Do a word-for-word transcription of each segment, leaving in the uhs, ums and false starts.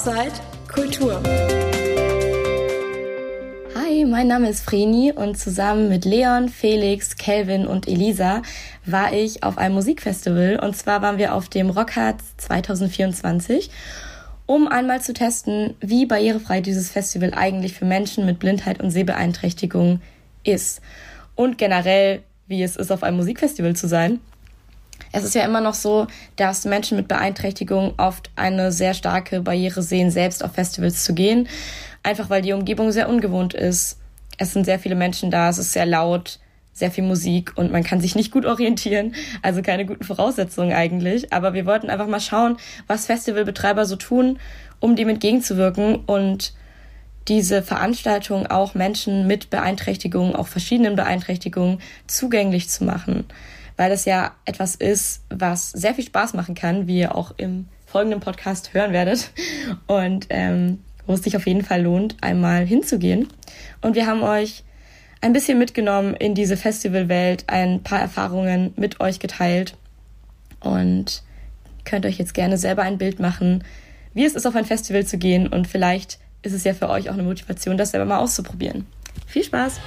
Offside Kultur. Hi, mein Name ist Vreni und zusammen mit Leon, Felix, Kelvin und Elisa war ich auf einem Musikfestival. Und zwar waren wir auf dem Rockharz zwanzig vierundzwanzig, um einmal zu testen, wie barrierefrei dieses Festival eigentlich für Menschen mit Blindheit und Sehbeeinträchtigung ist. Und generell, wie es ist, auf einem Musikfestival zu sein. Es ist ja immer noch so, dass Menschen mit Beeinträchtigung oft eine sehr starke Barriere sehen, selbst auf Festivals zu gehen. Einfach weil die Umgebung sehr ungewohnt ist. Es sind sehr viele Menschen da, es ist sehr laut, sehr viel Musik und man kann sich nicht gut orientieren. Also keine guten Voraussetzungen eigentlich. Aber wir wollten einfach mal schauen, was Festivalbetreiber so tun, um dem entgegenzuwirken und diese Veranstaltung auch Menschen mit Beeinträchtigungen, auch verschiedenen Beeinträchtigungen, zugänglich zu machen. Weil das ja etwas ist, was sehr viel Spaß machen kann, wie ihr auch im folgenden Podcast hören werdet. Und ähm, wo es sich auf jeden Fall lohnt, einmal hinzugehen. Und wir haben euch ein bisschen mitgenommen in diese Festivalwelt, ein paar Erfahrungen mit euch geteilt. Und könnt euch jetzt gerne selber ein Bild machen, wie es ist, auf ein Festival zu gehen. Und vielleicht ist es ja für euch auch eine Motivation, das selber mal auszuprobieren. Viel Spaß!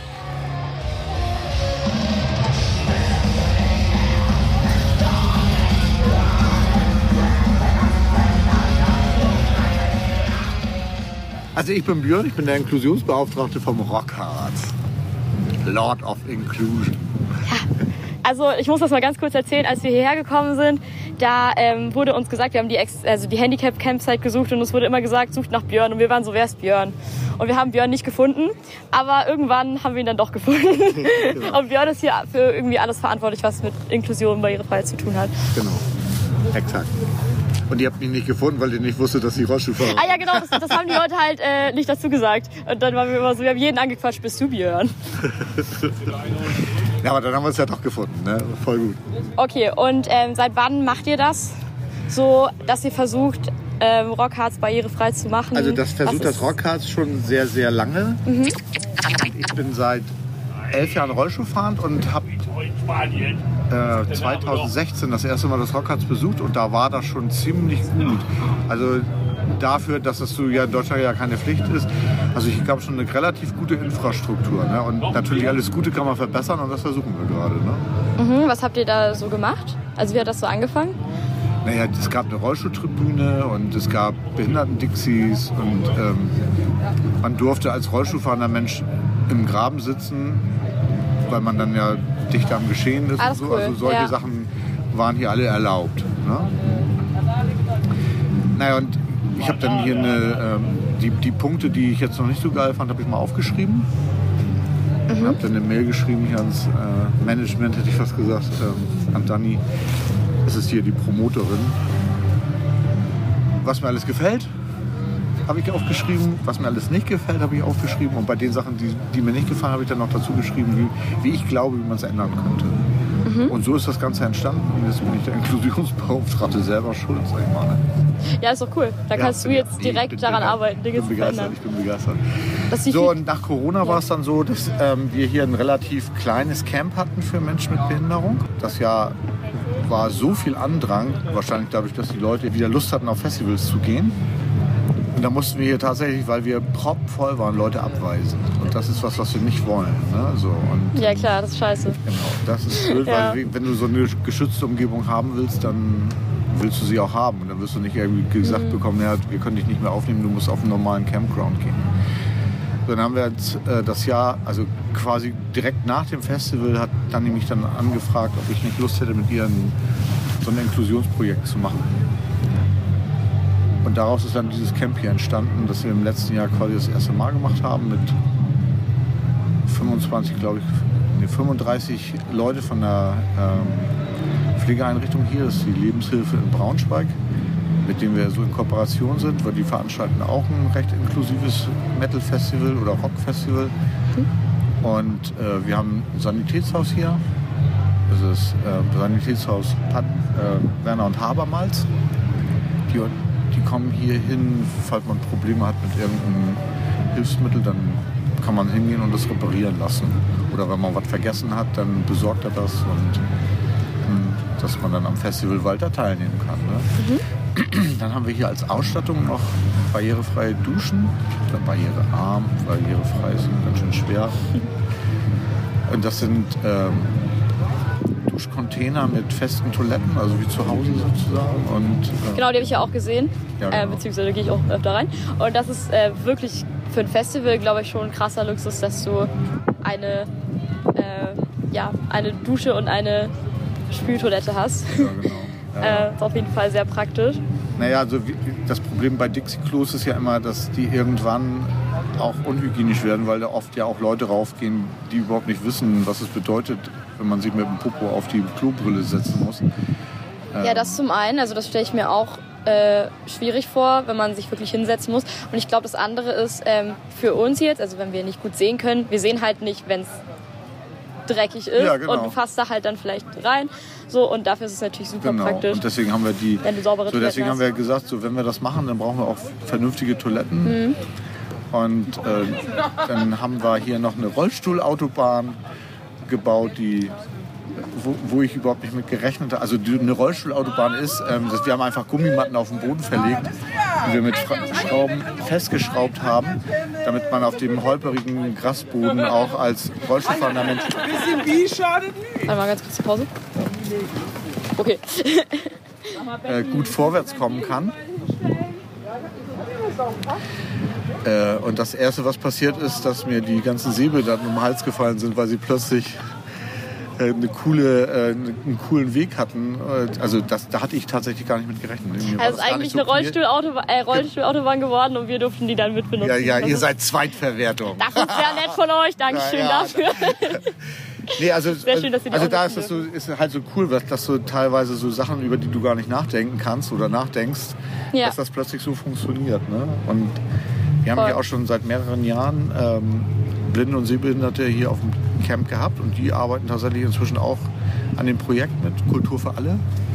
Also ich bin Björn, ich bin der Inklusionsbeauftragte vom Rockharz. Lord of Inclusion. Ja, also ich muss das mal ganz kurz erzählen. Als wir hierher gekommen sind, da ähm, wurde uns gesagt, wir haben die, Ex- also die Handicap-Campsite gesucht und uns wurde immer gesagt, sucht nach Björn. Und wir waren so, wer ist Björn? Und wir haben Björn nicht gefunden, aber irgendwann haben wir ihn dann doch gefunden. Genau. Und Björn ist hier für irgendwie alles verantwortlich, was mit Inklusion und Barrierefreiheit zu tun hat. Genau, exakt. Und ihr habt mich nicht gefunden, weil ihr nicht wusstet, dass ich Rollstuhl fahre. Ah ja, genau, das, das haben die Leute halt äh, nicht dazu gesagt. Und dann waren wir immer so, wir haben jeden angequatscht, bist du Björn? Ja, aber dann haben wir es ja doch gefunden, ne? Voll gut. Okay, und ähm, seit wann macht ihr das? So, dass ihr versucht, ähm, Rockharz barrierefrei zu machen? Also das versucht das Rockharz schon sehr, sehr lange. Mhm. Ich bin seit elf Jahren Rollstuhlfahrend und habe äh, zwanzig sechzehn das erste Mal das Rockharz besucht und da war das schon ziemlich gut. Also dafür, dass es so ja in Deutschland ja keine Pflicht ist. Also ich glaube schon eine relativ gute Infrastruktur. Ne? Und natürlich alles Gute kann man verbessern und das versuchen wir gerade. Ne? Mhm, was habt ihr da so gemacht? Also wie hat das so angefangen? Naja, es gab eine Rollstuhltribüne und es gab Behinderten-Dixies und ähm, man durfte als Rollstuhlfahrender Mensch im Graben sitzen, weil man dann ja dichter am Geschehen ist. Alles und so. Cool. Also solche ja. Sachen waren hier alle erlaubt. Ne? Naja, und ich habe dann hier eine, ähm, die, die Punkte, die ich jetzt noch nicht so geil fand, habe ich mal aufgeschrieben. Ich mhm. habe dann eine Mail geschrieben hier ans äh, Management, hätte ich fast gesagt, ähm, an Dani. Das ist hier die Promoterin. Was mir alles gefällt, habe ich aufgeschrieben. Was mir alles nicht gefällt, habe ich aufgeschrieben. Und bei den Sachen, die, die mir nicht gefallen, habe ich dann noch dazu geschrieben, wie, wie ich glaube, wie man es ändern könnte. Mhm. Und so ist das Ganze entstanden. Und jetzt bin ich der Inklusionsbeauftragte selber schuld, sag ich mal. Ne? Ja, ist doch cool. Da ja, kannst du jetzt ich direkt bin, daran bin, arbeiten, Dinge zu verändern. Ich bin begeistert. So, und nach Corona ja. war es dann so, dass ähm, wir hier ein relativ kleines Camp hatten für Menschen mit Behinderung. Das ja war so viel Andrang, wahrscheinlich dadurch, dass die Leute wieder Lust hatten, auf Festivals zu gehen. Und da mussten wir hier tatsächlich, weil wir proppenvoll waren, Leute abweisen. Und das ist was, was wir nicht wollen. Ne? So, und, ja klar, das ist scheiße. Genau, das ist blöd, ja. weil wenn du so eine geschützte Umgebung haben willst, dann willst du sie auch haben. Und dann wirst du nicht irgendwie gesagt mhm. bekommen, ja, wir können dich nicht mehr aufnehmen, du musst auf einen normalen Campground gehen. Dann haben wir jetzt äh, das Jahr, also quasi direkt nach dem Festival, hat Dani mich dann angefragt, ob ich nicht Lust hätte, mit ihr ein, so ein Inklusionsprojekt zu machen. Und daraus ist dann dieses Camp hier entstanden, das wir im letzten Jahr quasi das erste Mal gemacht haben mit fünfundzwanzig, glaube ich, nee, fünfunddreißig Leute von der ähm, Pflegeeinrichtung hier. Das ist die Lebenshilfe in Braunschweig, mit dem wir so in Kooperation sind, weil die veranstalten auch ein recht inklusives Metal-Festival oder Rock-Festival. Mhm. Und äh, wir haben ein Sanitätshaus hier. Das ist äh, Sanitätshaus Pat, äh, Werner und Habermals. Die, die kommen hier hin, falls man Probleme hat mit irgendeinem Hilfsmittel, dann kann man hingehen und das reparieren lassen. Oder wenn man was vergessen hat, dann besorgt er das und mh, dass man dann am Festival weiter teilnehmen kann. Ne? Mhm. Dann dann haben wir hier als Ausstattung noch barrierefreie Duschen. Dann barrierearm, barrierefrei ist ganz schön schwer. Und das sind ähm, Duschcontainer mit festen Toiletten, also wie zu Hause sozusagen. Und, äh, genau, die habe ich ja auch gesehen, ja, genau. äh, beziehungsweise gehe ich auch öfter rein. Und das ist äh, wirklich für ein Festival, glaube ich, schon ein krasser Luxus, dass du eine, äh, ja, eine Dusche und eine Spültoilette hast. Ja, genau. Ja. äh, ist auf jeden Fall sehr praktisch. Naja, also das Problem bei Dixie-Klos ist ja immer, dass die irgendwann auch unhygienisch werden, weil da oft ja auch Leute raufgehen, die überhaupt nicht wissen, was es bedeutet, wenn man sich mit dem Popo auf die Klobrille setzen muss. Ähm ja, das zum einen, also das stelle ich mir auch äh, schwierig vor, wenn man sich wirklich hinsetzen muss. Und ich glaube, das andere ist ähm, für uns jetzt, also wenn wir nicht gut sehen können, wir sehen halt nicht, wenn es dreckig ist, ja, genau. Und du fasst da halt dann vielleicht rein. So, und dafür ist es natürlich super genau. praktisch. Und deswegen haben wir die. Wenn du saubere so, deswegen Toiletten haben wir gesagt, so, wenn wir das machen, dann brauchen wir auch vernünftige Toiletten. Mhm. Und äh, dann haben wir hier noch eine Rollstuhlautobahn gebaut, die, wo, wo ich überhaupt nicht mit gerechnet habe. Also die, eine Rollstuhlautobahn ist, ähm, dass wir haben einfach Gummimatten auf den Boden verlegt, die wir mit Schrauben festgeschraubt haben, damit man auf dem holperigen Grasboden auch als Rollstuhlfahrender Mensch Warte mal ganz kurz die Pause. Okay. äh, gut vorwärts kommen kann. Äh, und das Erste, was passiert ist, dass mir die ganzen Säbeldaten um den Hals gefallen sind, weil sie plötzlich äh, eine coole, äh, einen coolen Weg hatten. Also das, da hatte ich tatsächlich gar nicht mit gerechnet. Mir also es ist eigentlich so eine Rollstuhlautobahn, äh, Rollstuhlautobahn geworden und wir durften die dann mitbenutzen. Ja, ja, das ihr ist, seid Zweitverwertung. das ist sehr nett von euch, Dankeschön ja, ja. dafür. Nee, also, Sehr schön, dass Sie die also auch da ist es so, ist halt so cool, dass so teilweise so Sachen, über die du gar nicht nachdenken kannst oder nachdenkst, Ja. dass das plötzlich so funktioniert. Ne? Und wir haben Voll. hier auch schon seit mehreren Jahren ähm, Blinde und Sehbehinderte hier auf dem Camp gehabt und die arbeiten tatsächlich inzwischen auch an dem Projekt mit Kultur für alle.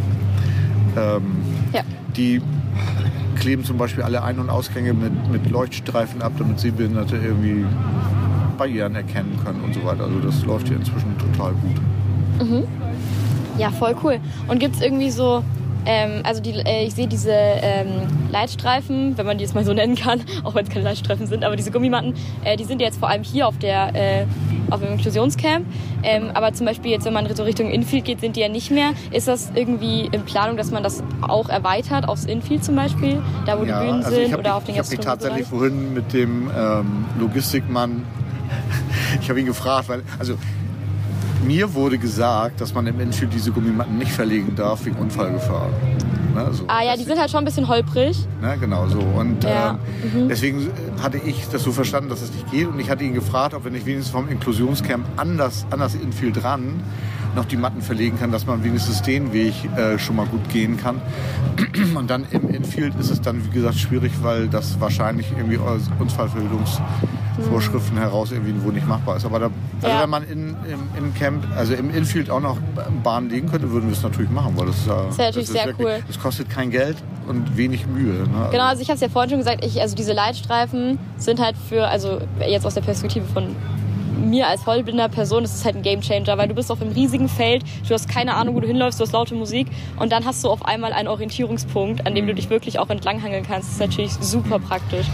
Ähm, Ja. Die kleben zum Beispiel alle Ein- und Ausgänge mit, mit Leuchtstreifen ab, damit Sehbehinderte irgendwie Barrieren erkennen können und so weiter. Also das läuft hier inzwischen total gut. Mhm. Ja, voll cool. Und gibt es irgendwie so, ähm, also die, äh, ich sehe diese ähm, Leitstreifen, wenn man die jetzt mal so nennen kann, auch wenn es keine Leitstreifen sind, aber diese Gummimatten, äh, die sind jetzt vor allem hier auf der äh, auf dem Inklusionscamp. Ähm, aber zum Beispiel jetzt, wenn man so Richtung Infield geht, sind die ja nicht mehr. Ist das irgendwie in Planung, dass man das auch erweitert aufs Infield zum Beispiel, da wo Ja, die Bühnen also sind ich hab oder mich, auf den Ich habe mich tatsächlich Gastronomiebereich? vorhin mit dem ähm, Logistikmann, ich habe ihn gefragt, weil, also mir wurde gesagt, dass man im Infield diese Gummimatten nicht verlegen darf wegen Unfallgefahr. Ne, so. Ah ja, die sind halt schon ein bisschen holprig. Ne, genau so. Und Ja. ähm, Mhm. deswegen hatte ich das so verstanden, dass es nicht geht. Und ich hatte ihn gefragt, ob wir nicht wenigstens vom Inklusionscamp an das, an das Infield ran noch die Matten verlegen kann, dass man wenigstens den Weg äh, schon mal gut gehen kann. Und dann im Infield ist es dann, wie gesagt, schwierig, weil das wahrscheinlich irgendwie aus Unfallverhütungsvorschriften heraus irgendwie wo nicht machbar ist. Aber da, also Ja. wenn man in, im, im Camp, also im Infield auch noch Bahnen legen könnte, würden wir es natürlich machen, weil das ist ja, Das wäre natürlich das ist sehr wirklich, cool. es kostet kein Geld und wenig Mühe. Ne? Genau, also ich habe es ja vorhin schon gesagt, ich, also diese Leitstreifen sind halt für, also jetzt aus der Perspektive von mir als vollblinder Person, das ist halt ein Gamechanger, weil du bist auf einem riesigen Feld, du hast keine Ahnung, wo du hinläufst, du hast laute Musik und dann hast du auf einmal einen Orientierungspunkt, an dem du dich wirklich auch entlanghangeln kannst. Das ist natürlich super praktisch.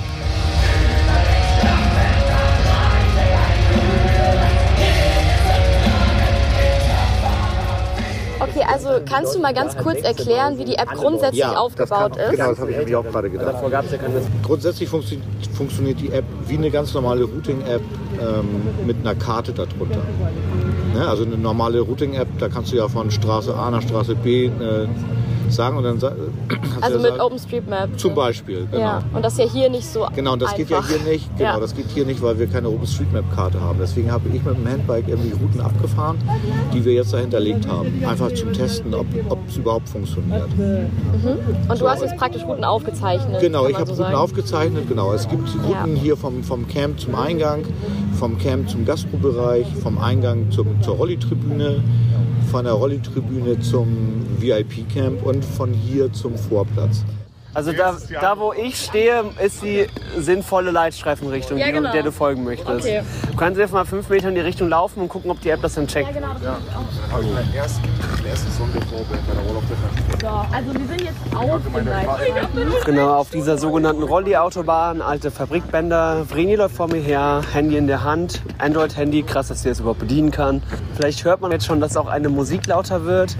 Okay, also kannst du mal ganz kurz erklären, wie die App grundsätzlich aufgebaut das kann, ist? Genau, das habe ich nämlich auch gerade gedacht. Grundsätzlich funktio- funktioniert die App wie eine ganz normale Routing-App ähm, mit einer Karte darunter. Ne? Also eine normale Routing-App, da kannst du ja von Straße A nach Straße B äh, sagen und dann sa- kannst Also du ja mit sagen, OpenStreetMap. zum Beispiel. Genau. Ja, und das ist ja hier nicht so Genau, und das geht ja einfach. hier nicht. Genau, Ja. das geht hier nicht, weil wir keine OpenStreetMap-Karte haben. Deswegen habe ich mit dem Handbike irgendwie Routen abgefahren, die wir jetzt da hinterlegt haben. Einfach zum Testen, ob es überhaupt funktioniert. Und du hast jetzt praktisch Routen aufgezeichnet. Genau, kann ich man habe so Routen sagen. aufgezeichnet. Genau, es gibt Routen Ja. hier vom, vom Camp zum Eingang, vom Camp zum Gastrobereich, vom Eingang zum, zur Rolli-Tribüne, von der Rolli-Tribüne zum V I P-Camp und von hier zum Vorplatz. Also da, da, wo ich stehe, ist die sinnvolle Leitstreifenrichtung, ja, genau. die, der du folgen möchtest. Okay. Du kannst jetzt mal fünf Meter in die Richtung laufen und gucken, ob die App das dann checkt. Ja, genau. Das Ja. Also, erst, erstes Sondervorbild bei der Rolle auf der so, also wir sind jetzt auf dem Leitstreifen. Genau, auf dieser sogenannten Rolli-Autobahn, alte Fabrikbänder. Vreni läuft vor mir her, Handy in der Hand, Android-Handy, krass, dass sie das überhaupt bedienen kann. Vielleicht hört man jetzt schon, dass auch eine Musik lauter wird.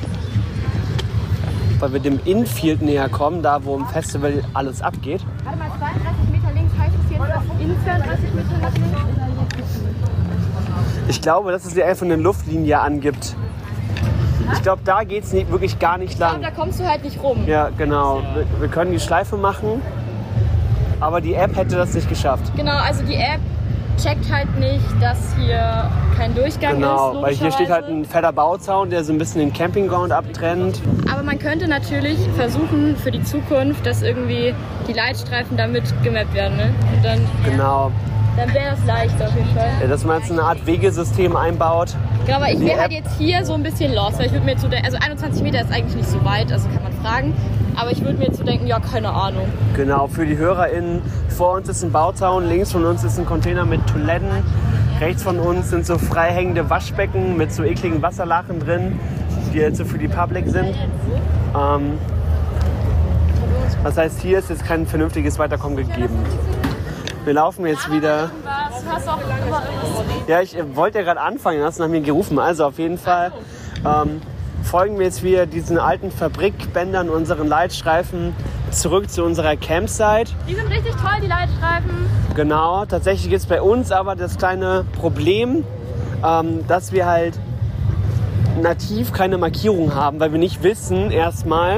Weil wir dem Infield näher kommen, da wo im Festival alles abgeht. Warte mal, zweiunddreißig Meter links, heißt es jetzt, dass in zweiunddreißig Meter nach links? Ich glaube, dass es dir einfach eine Luftlinie angibt. Ich glaube, da geht es wirklich gar nicht lang. Da kommst du halt nicht rum. Ja, genau. Wir, wir können die Schleife machen, aber die App hätte das nicht geschafft. Genau, also die App checkt halt nicht, dass hier kein Durchgang genau, ist. Genau, weil hier steht halt ein fetter Bauzaun, der so ein bisschen den Campingground abtrennt. Aber man könnte natürlich versuchen für die Zukunft, dass irgendwie die Leitstreifen damit gemappt werden. Ne? Und dann, genau. Dann wäre das leicht auf jeden Fall. Ja, dass man jetzt eine Art Wegesystem einbaut. Genau, aber ich wäre halt jetzt hier so ein bisschen lost, weil ich würde mir jetzt so denken, also einundzwanzig Meter ist eigentlich nicht so weit, also kann man fragen. Aber ich würde mir jetzt so denken, ja, keine Ahnung. Genau, für die HörerInnen, vor uns ist ein Bauzaun, links von uns ist ein Container mit Toiletten. Rechts von uns sind so frei hängende Waschbecken mit so ekligen Wasserlachen drin, die jetzt so für die Public sind. Ähm, das heißt, hier ist jetzt kein vernünftiges Weiterkommen gegeben. Wir laufen jetzt wieder. Ja, ich wollte ja gerade anfangen, hast nach mir gerufen. Also auf jeden Fall ähm, folgen wir jetzt wieder diesen alten Fabrikbändern, unseren Leitstreifen, zurück zu unserer Campsite. Die sind richtig toll, die Leitstreifen. Genau, tatsächlich gibt es bei uns aber das kleine Problem, ähm, dass wir halt nativ keine Markierung haben, weil wir nicht wissen erstmal,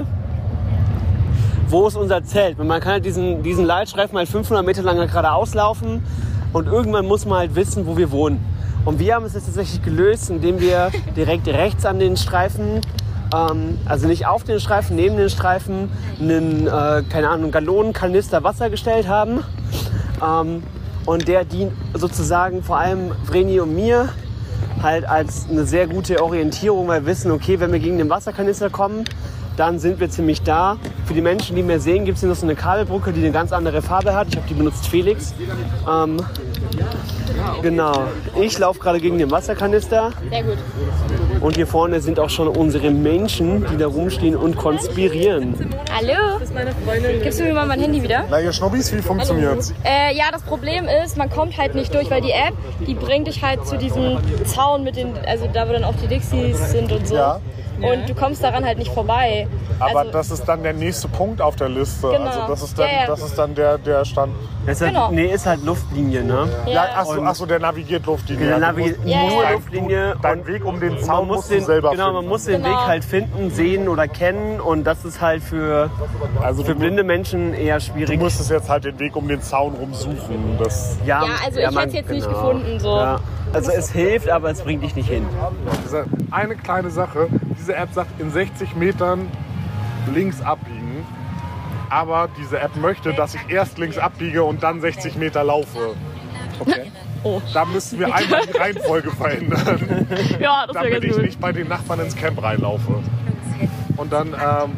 wo ist unser Zelt. Man kann halt diesen, diesen Leitstreifen halt fünfhundert Meter lang geradeaus laufen und irgendwann muss man halt wissen, wo wir wohnen. Und wir haben es jetzt tatsächlich gelöst, indem wir direkt rechts an den Streifen, ähm, also nicht auf den Streifen, neben den Streifen, einen, äh, keine Ahnung, Gallonenkanister Wasser gestellt haben. Ähm, und der dient sozusagen vor allem Vreni und mir halt als eine sehr gute Orientierung, weil wir wissen, okay, wenn wir gegen den Wasserkanister kommen, dann sind wir ziemlich da. Für die Menschen, die mehr sehen, gibt es hier noch so eine Kabelbrücke, die eine ganz andere Farbe hat. Ich glaube, die benutzt Felix. Ähm, genau. Ich laufe gerade gegen den Wasserkanister. Sehr gut. Und hier vorne sind auch schon unsere Menschen, die da rumstehen und konspirieren. Hallo? Gibst du mir mal mein Handy wieder? Na, ihr Schnubbis, wie funktioniert's? Äh, ja, das Problem ist, man kommt halt nicht durch, weil die App, die bringt dich halt zu diesem Zaun mit den, also da wo dann auch die Dixies sind und so. Ja. Und du kommst daran halt nicht vorbei. Aber also, das ist dann der nächste Punkt auf der Liste. Genau. Also das ist dann, Ja, ja. Das ist dann der, der Stand. Ist halt, Genau. Nee, ist halt Luftlinie, ne? Ja. Ja, achso, achso, der navigiert Luftlinie. Der Du navigiert musst- Ja, nur ja. Luftlinie. Dein und Weg um den man Zaun muss musst den, du selber genau, man finden. muss den Genau. Weg halt finden, sehen oder kennen. Und das ist halt für, Also für du- blinde Menschen eher Du schwierig. musstest jetzt halt den Weg um den Zaun rumsuchen. Das, Ja, also ich man- hätte es jetzt nicht gefunden, so. Ja. Also es hilft, aber es bringt dich nicht hin. diese eine kleine Sache, diese App sagt in sechzig Metern links abbiegen. Aber diese App möchte, dass ich erst links abbiege und dann sechzig Meter laufe. Okay. Oh. Da müssten wir einmal die Reihenfolge verändern, Ja, das wäre damit ganz ich gut. nicht bei den Nachbarn ins Camp reinlaufe. Und dann ähm,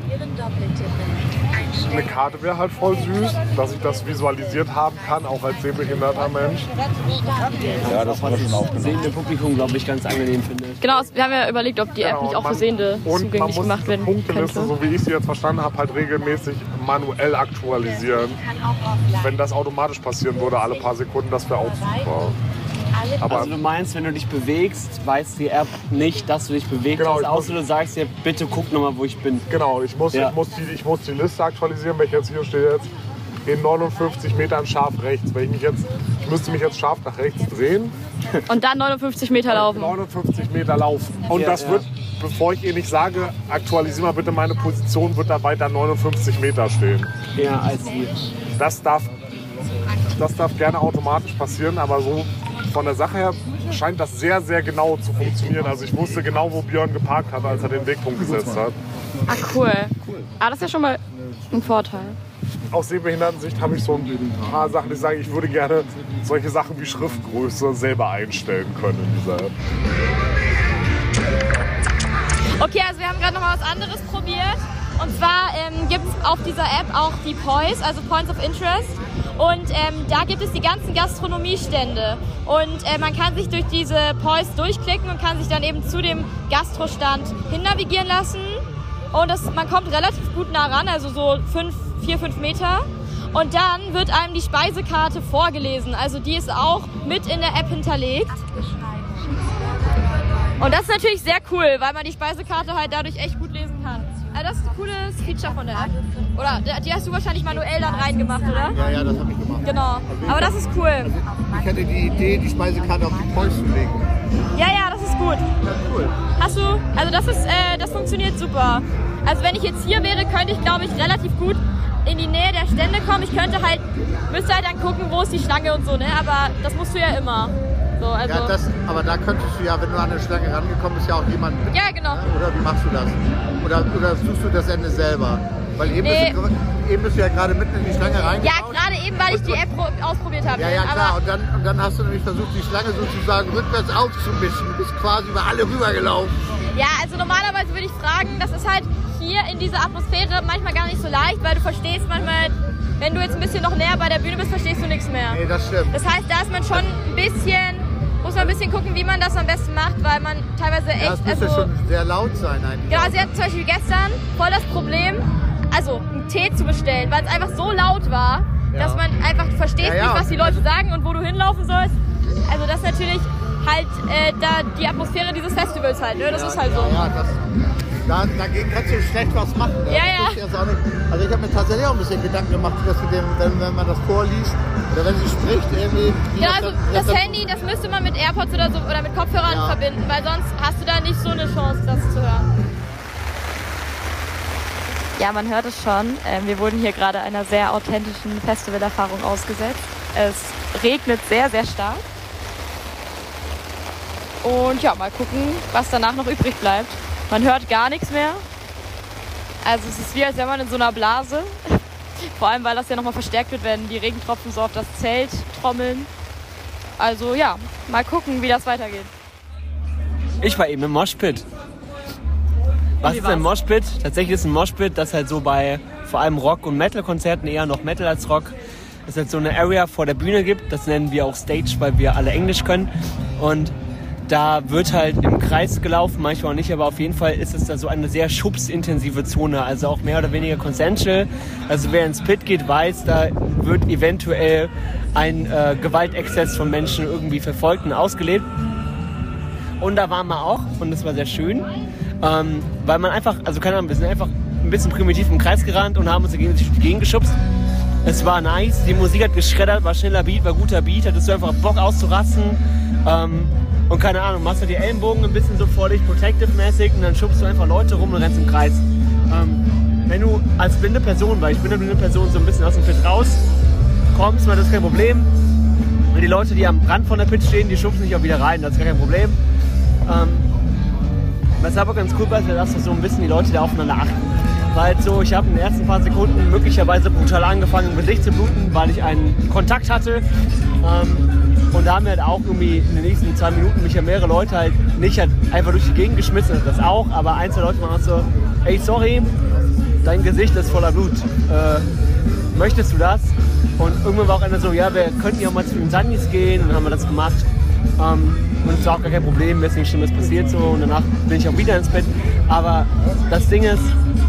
eine Karte wäre halt voll süß, dass ich das visualisiert haben kann, auch als sehbehinderter Mensch. Ja, das haben wir schon aufgenommen. Sehende Publikum, glaube ich, ganz angenehm findet. Genau, wir haben ja überlegt, ob die App Genau, nicht auch man- für Sehende und man zugänglich muss gemacht die werden Punkteliste, könnte. so wie ich sie jetzt verstanden habe, halt regelmäßig manuell aktualisieren. Wenn das automatisch passieren würde, alle paar Sekunden, das wäre auch super. Aber Also du meinst, wenn du dich bewegst, weiß die App nicht, dass du dich bewegt Genau, hast, ich muss- außer du sagst dir, bitte guck nochmal, wo ich bin. genau, ich muss, Ja. ich, muss die, ich muss die Liste aktualisieren, wenn ich jetzt hier stehe, jetzt in neunundfünfzig Metern scharf rechts. Wenn ich, mich jetzt, ich müsste mich jetzt scharf nach rechts drehen, Und dann neunundfünfzig Meter laufen. neunundfünfzig Meter laufen. Und Ja, das ja. wird, bevor ich ihr nicht sage, aktualisiere mal bitte meine Position, wird da weiter neunundfünfzig Meter stehen. Ja, als die. Das darf, das darf gerne automatisch passieren, aber so von der Sache her scheint das sehr, sehr genau zu funktionieren. Also ich wusste genau, wo Björn geparkt hat, als er den Wegpunkt gesetzt hat. Ah, cool. Ah, das ist ja schon mal ein Vorteil. Aus Sehbehindertensicht habe ich so ein paar Sachen, die ich sage, ich würde gerne solche Sachen wie Schriftgröße selber einstellen können in dieser App. Okay, also wir haben gerade noch mal was anderes probiert. Und zwar ähm, gibt es auf dieser App auch die P O Is, also Points of Interest. Und ähm, da gibt es die ganzen Gastronomiestände. Und äh, man kann sich durch diese P O Is durchklicken und kann sich dann eben zu dem Gastrostand hin navigieren lassen. Und das, man kommt relativ gut nah ran, also so fünf, vier, fünf Meter. Und dann wird einem die Speisekarte vorgelesen. Also die ist auch mit in der App hinterlegt. Und das ist natürlich sehr cool, weil man die Speisekarte halt dadurch echt gut lesen kann. Also das ist ein cooles Feature von der App. Oder die hast du wahrscheinlich manuell dann reingemacht, oder? Ja, ja, das habe ich gemacht. Genau. Aber das ist cool. Also ich hatte die Idee, die Speisekarte auf die P O Is zu legen. Ja, ja, das ist gut. Ja, cool. Hast du, also das ist, äh, das funktioniert super. Also wenn ich jetzt hier wäre, könnte ich, glaube ich, relativ gut in die Nähe der Stände kommen. Ich könnte halt, müsste halt dann gucken, wo ist die Schlange und so, ne? Aber das musst du ja immer. So, also Ja, das, aber da könntest du ja, wenn du an eine Schlange rangekommen bist, ja auch jemanden mit. Ja, genau. Ne? Oder wie machst du das? Oder, oder suchst du das Ende selber? Weil eben, Nee. bist, du, eben bist du ja gerade mitten in die Schlange Ja, reingekommen. gerade eben, weil ich die App pro- ausprobiert habe. Ja, ja, klar. Aber Und dann, und dann hast du nämlich versucht, die Schlange sozusagen rückwärts aufzumischen. Du bist quasi über alle rübergelaufen. ja, also normalerweise würde ich fragen, das ist halt hier in dieser Atmosphäre manchmal gar nicht so leicht, weil du verstehst manchmal, wenn du jetzt ein bisschen noch näher bei der Bühne bist, verstehst du nichts mehr. Nee, das stimmt. Das heißt, da ist man schon ein bisschen, muss man ein bisschen gucken, wie man das am besten macht, weil man teilweise Ja, das echt, müsste also, schon sehr laut sein eigentlich. genau, sie hatten zum Beispiel gestern voll das Problem, also einen Tee zu bestellen, weil es einfach so laut war, Ja. dass man einfach versteht Ja, ja, nicht, was die Leute also- sagen und wo du hinlaufen sollst. Also das ist natürlich halt äh, da die Atmosphäre dieses Festivals halt, ne? Das Ja, ist halt so. Ja, ja, das, da, dagegen kannst du schlecht was machen. Ne? Ja, Das ja. ist jetzt auch nicht, also ich habe mir tatsächlich auch ein bisschen Gedanken gemacht, dass mit dem, wenn, wenn man das vorliest oder wenn sie spricht, irgendwie. wie Ja, also dann- wie das dann- Handy, das müsste man mit AirPods oder so oder mit Kopfhörern Ja. verbinden, weil sonst hast du da nicht so eine Chance, das zu hören. Ja, man hört es schon. Ähm, wir wurden hier gerade einer sehr authentischen Festivalerfahrung ausgesetzt. Es regnet sehr, sehr stark. Und ja, mal gucken, was danach noch übrig bleibt. Man hört gar nichts mehr. Also es ist wie, als wäre man in so einer Blase. Vor allem, weil das ja nochmal verstärkt wird, wenn die Regentropfen so auf das Zelt trommeln. Also ja, mal gucken, wie das weitergeht. Ich war eben im Moshpit. Was Wie ist ein war's? Moshpit? Tatsächlich ist ein Moshpit, das halt so bei vor allem Rock- und Metal-Konzerten, eher noch Metal als Rock, es halt so eine Area vor der Bühne gibt. Das nennen wir auch Stage, weil wir alle Englisch können. Und da wird halt im Kreis gelaufen, manchmal auch nicht, aber auf jeden Fall ist es da so eine sehr schubsintensive Zone, also auch mehr oder weniger consensual. Also wer ins Pit geht, weiß, da wird eventuell ein äh, Gewaltexzess von Menschen irgendwie verfolgt und ausgelebt. Und da waren wir auch und das war sehr schön, ähm, weil man einfach, also keine Ahnung, wir sind einfach ein bisschen primitiv im Kreis gerannt und haben uns dagegen durch die Gegend geschubst. Es war nice, die Musik hat geschreddert, war schneller Beat, war guter Beat, hattest du einfach Bock auszurasten. Ähm, und keine Ahnung, machst du die Ellenbogen ein bisschen so vor dich, protective-mäßig, und dann schubst du einfach Leute rum und rennst im Kreis. Ähm, wenn du als blinde Person, weil ich bin eine blinde Person, so ein bisschen aus dem Pit raus kommst, war das kein Problem. Und die Leute, die am Rand von der Pit stehen, die schubsen dich auch wieder rein, das ist gar kein Problem. Ähm, was aber ganz cool war, dass so ein bisschen die Leute da aufeinander achten. Weil so, ich habe in den ersten paar Sekunden möglicherweise brutal angefangen, im Gesicht zu bluten, weil ich einen Kontakt hatte. Ähm, und da haben wir halt auch irgendwie in den nächsten zwei Minuten mich ja mehrere Leute halt nicht halt einfach durch die Gegend geschmissen, das auch, aber ein, zwei Leute waren auch so, ey, sorry, dein Gesicht ist voller Blut. Äh, möchtest du das? Und irgendwann war auch einer so, ja, wir könnten ja mal zu den Sunnies gehen, und dann haben wir das gemacht. Ähm, und es war auch gar kein Problem, mir ist nichts Schlimmes passiert so, und danach bin ich auch wieder ins Bett. Aber das Ding ist,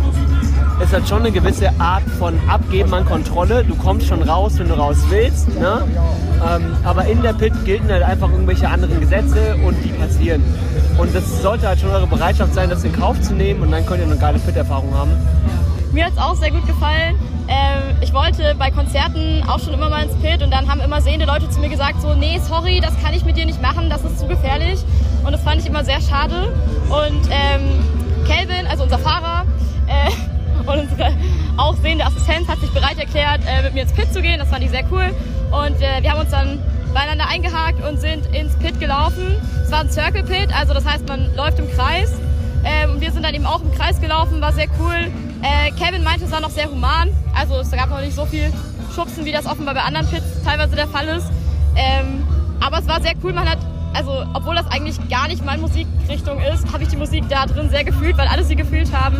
es hat schon eine gewisse Art von Abgeben an Kontrolle. Du kommst schon raus, wenn du raus willst, ne? Ähm, aber in der Pit gelten halt einfach irgendwelche anderen Gesetze und die passieren. Und das sollte halt schon eure Bereitschaft sein, das in Kauf zu nehmen, und dann könnt ihr eine geile Pit-Erfahrung haben. Mir hat es auch sehr gut gefallen. Ähm, ich wollte bei Konzerten auch schon immer mal ins Pit, und dann haben immer sehende Leute zu mir gesagt, so, nee, sorry, das kann ich mit dir nicht machen, das ist zu gefährlich. Und das fand ich immer sehr schade. Und ähm, Kelvin, also unser Fahrer, äh, und unsere auch sehende Assistenz hat sich bereit erklärt, äh, mit mir ins Pit zu gehen. Das fand ich sehr cool. Und äh, wir haben uns dann beieinander eingehakt und sind ins Pit gelaufen. Es war ein Circle Pit, also das heißt, man läuft im Kreis. Ähm, und wir sind dann eben auch im Kreis gelaufen, war sehr cool. Äh, Kevin meinte, es war noch sehr human. Also es gab noch nicht so viel Schubsen, wie das offenbar bei anderen Pits teilweise der Fall ist. Ähm, aber es war sehr cool. Man hat, also obwohl das eigentlich gar nicht meine Musikrichtung ist, habe ich die Musik da drin sehr gefühlt, weil alle sie gefühlt haben.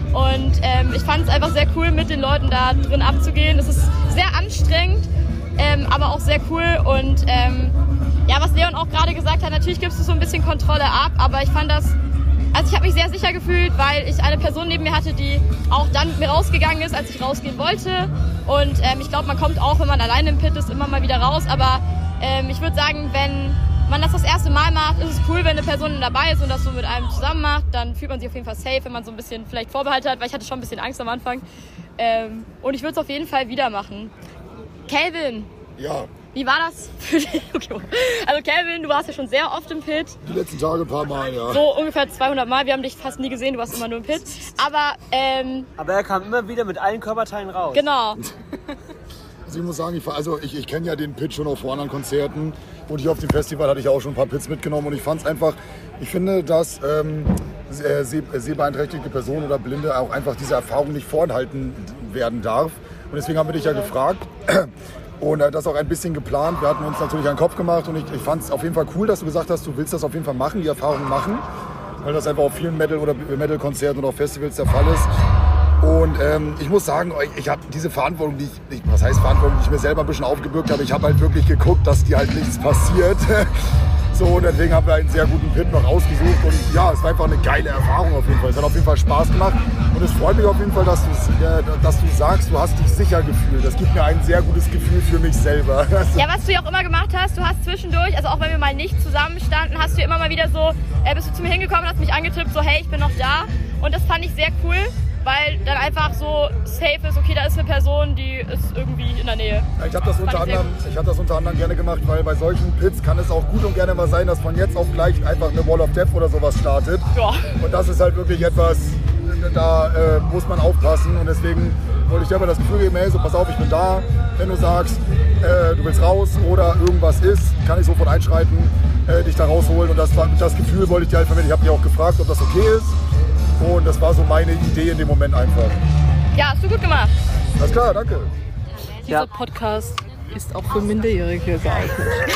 Und ähm, ich fand es einfach sehr cool, mit den Leuten da drin abzugehen. Es ist sehr anstrengend, ähm, aber auch sehr cool. Und ähm, ja, was Leon auch gerade gesagt hat, natürlich gibst du so ein bisschen Kontrolle ab, aber ich fand das, also ich habe mich sehr sicher gefühlt, weil ich eine Person neben mir hatte, die auch dann mit mir rausgegangen ist, als ich rausgehen wollte. Und ähm, ich glaube, man kommt auch, wenn man alleine im Pit ist, immer mal wieder raus. Aber ähm, ich würde sagen, wenn man das das erste Mal macht, ist es cool, wenn eine Person dabei ist und das so mit einem zusammen macht. Dann fühlt man sich auf jeden Fall safe, wenn man so ein bisschen vielleicht Vorbehalte hat, weil ich hatte schon ein bisschen Angst am Anfang. Ähm, und ich würde es auf jeden Fall wieder machen. Kelvin. Ja. Wie war das für dich? Okay. Also Kelvin, du warst ja schon sehr oft im Pit. Die letzten Tage ein paar Mal, ja. So ungefähr zweihundert Mal. Wir haben dich fast nie gesehen, du warst immer nur im Pit. Aber, ähm... Aber er kam immer wieder mit allen Körperteilen raus. Genau. Also ich muss sagen, ich, also ich, ich kenne ja den Pit schon auch vor anderen Konzerten. Und hier auf dem Festival hatte ich auch schon ein paar Pits mitgenommen. Und ich fand es einfach, ich finde, dass ähm, seh, sehbeeinträchtigte Personen oder Blinde auch einfach diese Erfahrung nicht vorenthalten werden darf. Und deswegen haben wir dich ja gefragt. Und äh, das auch ein bisschen geplant. Wir hatten uns natürlich einen Kopf gemacht und ich, ich fand es auf jeden Fall cool, dass du gesagt hast, du willst das auf jeden Fall machen, die Erfahrung machen. Weil das einfach auf vielen Metal- oder Metal-Konzerten oder auf Festivals der Fall ist. Und ähm, ich muss sagen, ich, ich habe diese Verantwortung, die ich, ich, was heißt Verantwortung, die ich mir selber ein bisschen aufgebürgt habe, ich habe halt wirklich geguckt, dass dir halt nichts passiert. So, und deswegen haben wir einen sehr guten Pit noch ausgesucht und ja, es war einfach eine geile Erfahrung auf jeden Fall. Es hat auf jeden Fall Spaß gemacht und es freut mich auf jeden Fall, dass, äh, dass du sagst, du hast dich sicher gefühlt. Das gibt mir ein sehr gutes Gefühl für mich selber. Ja, was du ja auch immer gemacht hast, du hast zwischendurch, also auch wenn wir mal nicht zusammenstanden, hast du immer mal wieder so, äh, bist du zu mir hingekommen und hast mich angetippt, so hey, ich bin noch da. Und das fand ich sehr cool, weil dann einfach so safe ist, okay, da ist eine Person, die ist irgendwie in der Nähe. Ja, ich habe das, unter anderem, ich hab das unter anderem gerne gemacht, weil bei solchen Pits kann es auch gut und gerne mal sein, dass von jetzt auf gleich einfach eine Wall of Death oder sowas startet. Ja. Und das ist halt wirklich etwas, da äh, muss man aufpassen und deswegen wollte ich dir aber das Gefühl geben, hey, so pass auf, ich bin da, wenn du sagst, äh, du willst raus oder irgendwas ist, kann ich sofort einschreiten, äh, dich da rausholen und das, das Gefühl wollte ich dir halt vermitteln. Ich habe dich auch gefragt, ob das okay ist. Und das war so meine Idee in dem Moment einfach. Ja, hast du gut gemacht. Alles klar, danke. Dieser Podcast ist auch für Minderjährige geeignet.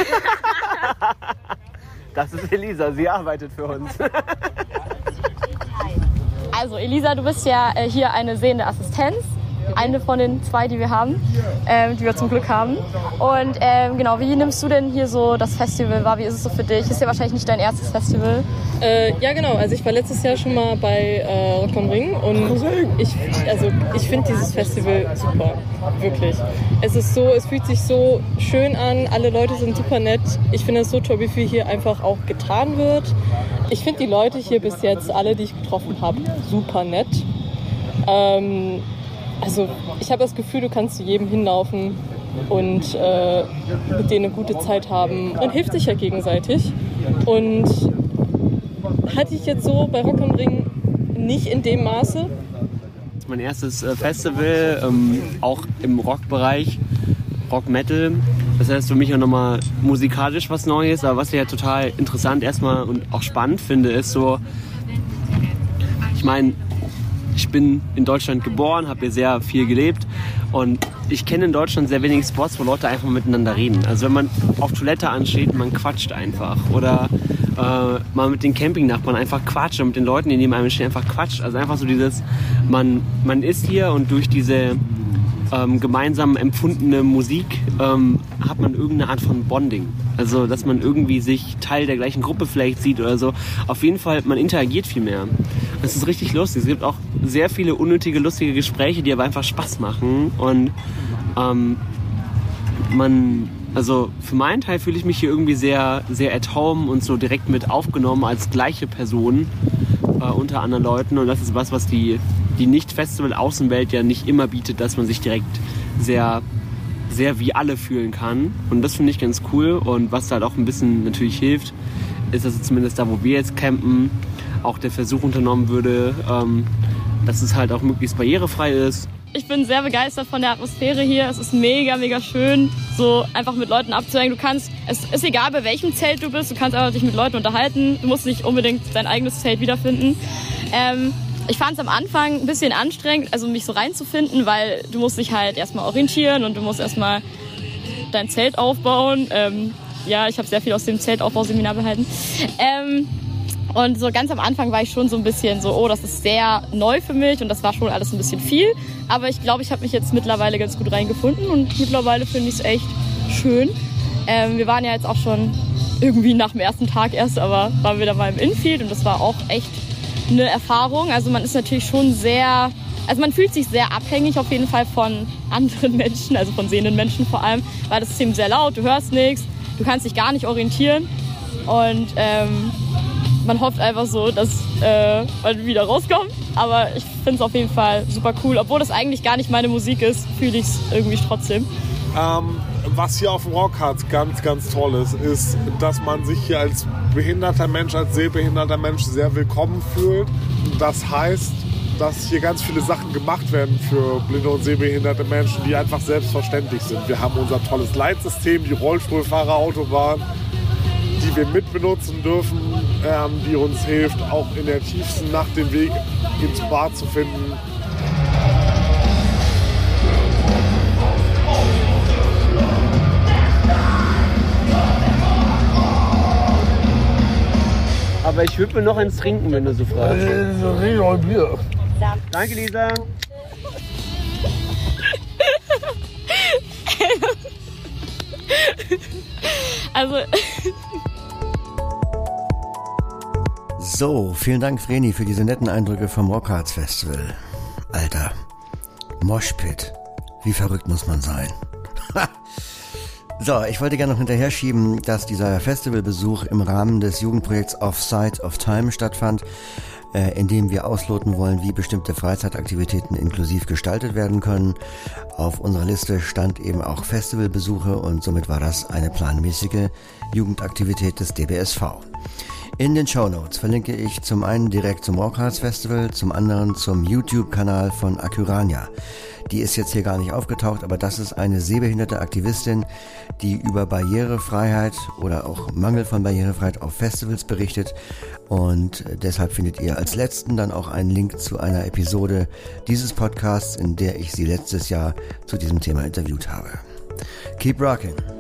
Das ist Elisa, sie arbeitet für uns. Also Elisa, du bist ja äh, hier eine sehende Assistenz. Eine von den zwei, die wir haben, ähm, die wir zum Glück haben. Und ähm, genau, wie nimmst du denn hier so das Festival wahr? Wie ist es so für dich? Ist ja wahrscheinlich nicht dein erstes Festival. Äh, ja genau, also ich war letztes Jahr schon mal bei äh, Rock am Ring und ich, also ich finde dieses Festival super, wirklich. Es ist so, es fühlt sich so schön an, alle Leute sind super nett. Ich finde es so toll, wie viel hier einfach auch getan wird. Ich finde die Leute hier bis jetzt, alle, die ich getroffen habe, super nett. Ähm, Also ich habe das Gefühl, du kannst zu jedem hinlaufen und äh, mit denen eine gute Zeit haben. Man hilft sich ja gegenseitig. Und hatte ich jetzt so bei Rock am Ring nicht in dem Maße. Das ist mein erstes äh, Festival, ähm, auch im Rockbereich, Rock-Metal. Das heißt für mich auch nochmal musikalisch was Neues. Aber was ich ja total interessant erstmal und auch spannend finde, ist so, ich meine, ich bin in Deutschland geboren, habe hier sehr viel gelebt und ich kenne in Deutschland sehr wenige Spots, wo Leute einfach miteinander reden. Also wenn man auf Toilette ansteht, man quatscht einfach oder äh, mal mit den Campingnachbarn einfach quatscht und mit den Leuten, die neben einem stehen, einfach quatscht. Also einfach so dieses, man, man ist hier und durch diese ähm, gemeinsam empfundene Musik ähm, hat man irgendeine Art von Bonding. Also dass man irgendwie sich Teil der gleichen Gruppe vielleicht sieht oder so. Auf jeden Fall, man interagiert viel mehr. Es ist richtig lustig. Es gibt auch sehr viele unnötige, lustige Gespräche, die aber einfach Spaß machen. Und ähm, man, also für meinen Teil fühle ich mich hier irgendwie sehr, sehr at home und so direkt mit aufgenommen als gleiche Person äh, unter anderen Leuten. Und das ist was, was die, die Nicht-Festival-Außenwelt ja nicht immer bietet, dass man sich direkt sehr, sehr wie alle fühlen kann. Und das finde ich ganz cool. Und was halt auch ein bisschen natürlich hilft, ist, dass zumindest da, wo wir jetzt campen, auch der Versuch unternommen würde, ähm, dass es halt auch möglichst barrierefrei ist. Ich bin sehr begeistert von der Atmosphäre hier. Es ist mega, mega schön, so einfach mit Leuten abzuhängen. Du kannst, es ist egal, bei welchem Zelt du bist, du kannst einfach dich mit Leuten unterhalten. Du musst nicht unbedingt dein eigenes Zelt wiederfinden. Ähm, ich fand es am Anfang ein bisschen anstrengend, also mich so reinzufinden, weil du musst dich halt erstmal orientieren und du musst erstmal dein Zelt aufbauen. Ähm, ja, ich habe sehr viel aus dem Zeltaufbauseminar behalten. Ähm, Und so ganz am Anfang war ich schon so ein bisschen so, oh, das ist sehr neu für mich und das war schon alles ein bisschen viel. Aber ich glaube, ich habe mich jetzt mittlerweile ganz gut reingefunden und mittlerweile finde ich es echt schön. Ähm, wir waren ja jetzt auch schon irgendwie nach dem ersten Tag erst, aber waren wir da mal im Infield und das war auch echt eine Erfahrung. Also man ist natürlich schon sehr, also man fühlt sich sehr abhängig auf jeden Fall von anderen Menschen, also von sehenden Menschen vor allem, weil das ist eben sehr laut, du hörst nichts, du kannst dich gar nicht orientieren und ähm, man hofft einfach so, dass äh, man wieder rauskommt. Aber ich finde es auf jeden Fall super cool. Obwohl das eigentlich gar nicht meine Musik ist, fühle ich es irgendwie trotzdem. Ähm, was hier auf dem Rockharz ganz, ganz toll ist, ist, dass man sich hier als behinderter Mensch, als sehbehinderter Mensch sehr willkommen fühlt. Das heißt, dass hier ganz viele Sachen gemacht werden für blinde und sehbehinderte Menschen, die einfach selbstverständlich sind. Wir haben unser tolles Leitsystem, die Rollstuhlfahrerautobahn, die wir mitbenutzen dürfen, ähm, die uns hilft, auch in der tiefsten Nacht den Weg ins Bad zu finden. Aber ich würde mir noch eins trinken, wenn du so fragst. Äh, Bier. Danke, Lisa. Also... So, vielen Dank, Vreni, für diese netten Eindrücke vom Rockharz Festival. Alter, Moshpit, wie verrückt muss man sein? So, ich wollte gerne noch hinterher schieben, dass dieser Festivalbesuch im Rahmen des Jugendprojekts Offside of Time stattfand, äh, in dem wir ausloten wollen, wie bestimmte Freizeitaktivitäten inklusiv gestaltet werden können. Auf unserer Liste stand eben auch Festivalbesuche und somit war das eine planmäßige Jugendaktivität des D B S V. In den Shownotes verlinke ich zum einen direkt zum Rockharz Festival, zum anderen zum YouTube-Kanal von Akyrania. Die ist jetzt hier gar nicht aufgetaucht, aber das ist eine sehbehinderte Aktivistin, die über Barrierefreiheit oder auch Mangel von Barrierefreiheit auf Festivals berichtet. Und deshalb findet ihr als letzten dann auch einen Link zu einer Episode dieses Podcasts, in der ich sie letztes Jahr zu diesem Thema interviewt habe. Keep rocking!